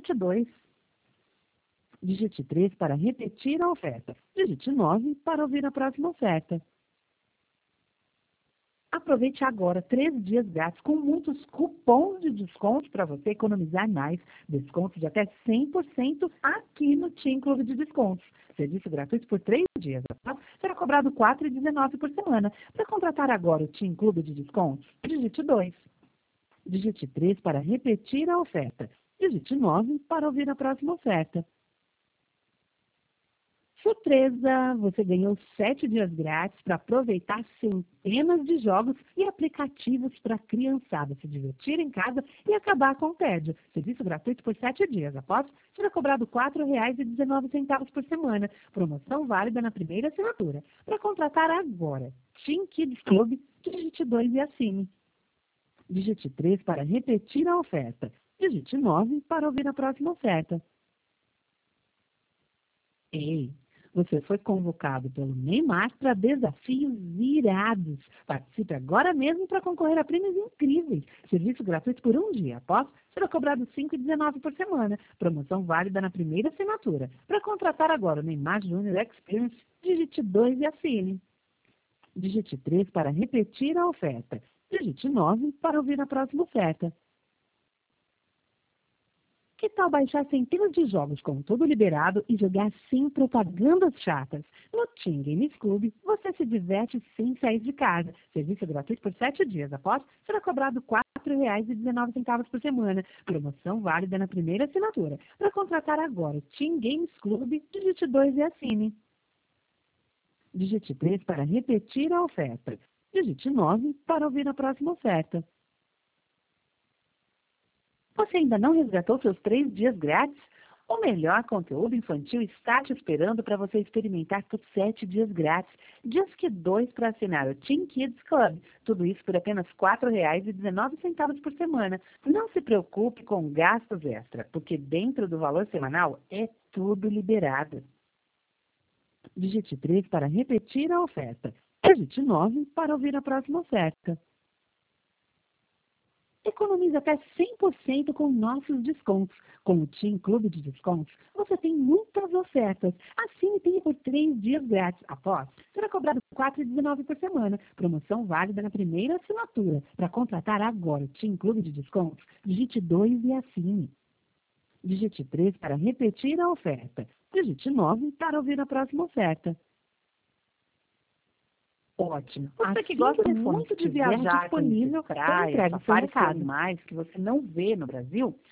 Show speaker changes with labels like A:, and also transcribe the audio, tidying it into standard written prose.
A: digite 2. Digite 3 para repetir a oferta. Digite 9 para ouvir a próxima oferta. Aproveite agora 3 dias grátis com muitos cupons de desconto para você economizar mais. Desconto de até 100% aqui no TIM Clube de Descontos. Serviço gratuito por 3 dias. Será cobrado R$ 4,19 por semana. Para contratar agora o TIM Clube de Descontos, digite 2. Digite 3 para repetir a oferta. Digite 9 para ouvir a próxima oferta. Surpresa! Você ganhou 7 dias grátis para aproveitar centenas de jogos e aplicativos para a criançada se divertir em casa e acabar com o tédio. Serviço gratuito por 7 dias. Após, será cobrado R$ 4,19 por semana. Promoção válida na primeira assinatura. Para contratar agora, TIM Kids Club, digite 2 e assine. Digite 3 para repetir a oferta. Digite 9 para ouvir a próxima oferta. Ei! Você foi convocado pelo Neymar para desafios irados. Participe agora mesmo para concorrer a prêmios incríveis. Serviço gratuito por 1 dia. Após, será cobrado R$ 5,19 por semana. Promoção válida na primeira assinatura. Para contratar agora o Neymar Júnior Experience, digite 2 e assine. Digite 3 para repetir a oferta. Digite 9 para ouvir a próxima oferta. Que tal baixar centenas de jogos com tudo liberado e jogar sem propagandas chatas? No TIM Games Club, você se diverte sem sair de casa. Serviço gratuito por 7 dias. Após, será cobrado R$ 4,19 por semana. Promoção válida na primeira assinatura. Para contratar agora o TIM Games Club, digite 2 e assine. Digite 3 para repetir a oferta. Digite 9 para ouvir a próxima oferta. Você ainda não resgatou seus 3 dias grátis? O melhor conteúdo infantil está te esperando para você experimentar por 7 dias grátis. Disque 2 para assinar o TIM Kids Club. Tudo isso por apenas R$ 4,19 por semana. Não se preocupe com gastos extra, porque dentro do valor semanal é tudo liberado. Digite 3 para repetir a oferta. Digite 9 para ouvir a próxima oferta. Economize até 100% com nossos descontos. Com o TIM Clube de Descontos, você tem muitas ofertas. Assine e tenha por 3 dias grátis. Após, será cobrado R$ 4,19 por semana. Promoção válida na primeira assinatura. Para contratar agora o TIM Clube de Descontos, digite 2 e assine. Digite 3 para repetir a oferta. Digite 9 para ouvir a próxima oferta. Ótimo. Você que gosta muito de viajar, disponível praia, safaris com animais que você não vê no Brasil,